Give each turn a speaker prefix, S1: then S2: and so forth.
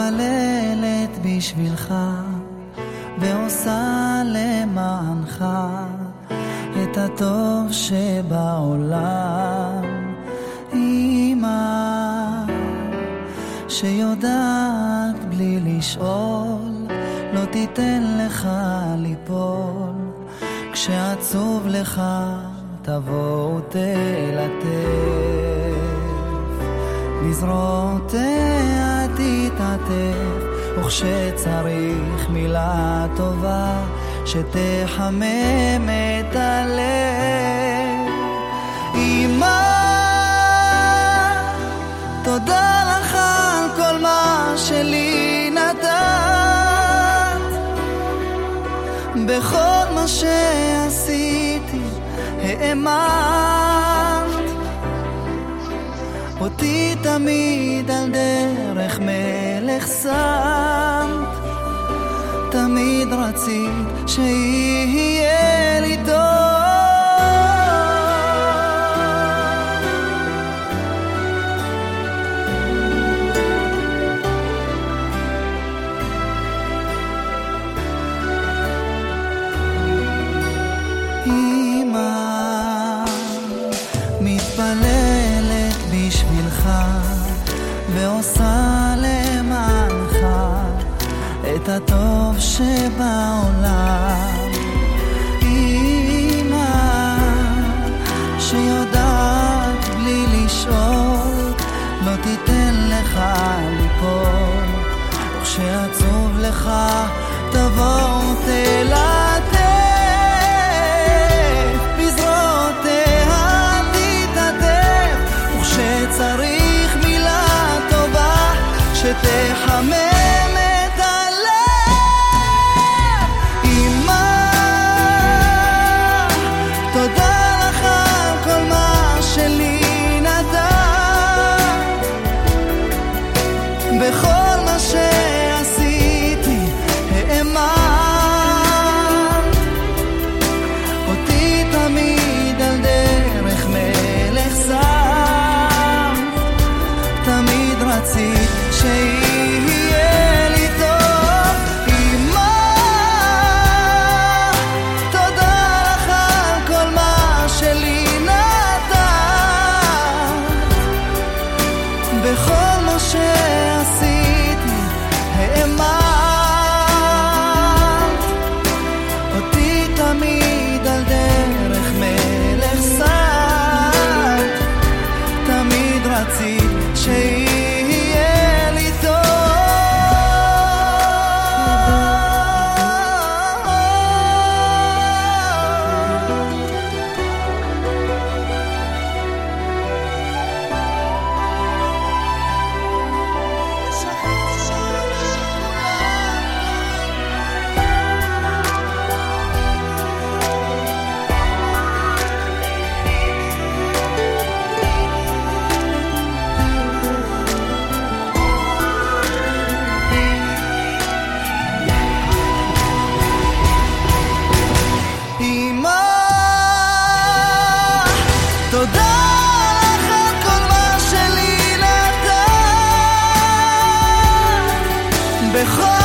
S1: מתפללת בשבילך ועושה למענך את הטוב שבעולם. אמא שיודעת בלי לשאול, לא תיתן לך ליפול, כשעצוב לך תבוא ותלטף, לזרועותיה תתעטף, וכשצריך מילה טובה שתחמם את הלב. אמא, תודה לך על כל מה שלי נתת, בכל מה שעשיתי האמנת, אותי תמיד על דרך מלך שמת, תמיד רצית שיהיה לי טוב. אמא מתפללת בשבילך ועושה למענך את הטוב שבעולם. אמא שיודעת בלי לשאול, לא תיתן לך ליפול, וכשעצוב לך תבוא תלטף, בזרועותיה תתעטף, וכשצריך מילה טובה שתחמם את הלב. אמא, תודה לך על כל מה שלי נתת, בכל מה שעשיתי האמנת, אותי תמיד על דרך מלך שמת, תמיד רצית שיהיה לי טוב. אמא, תודה לך על כל מה שלי נתת, בכל מה שעשיתי האמנת, אותי תמיד על דרך מלך שמת, תמיד רצית שיהיה לי טוב. אמא, תודה לך על כל מה שלי נתת, בכל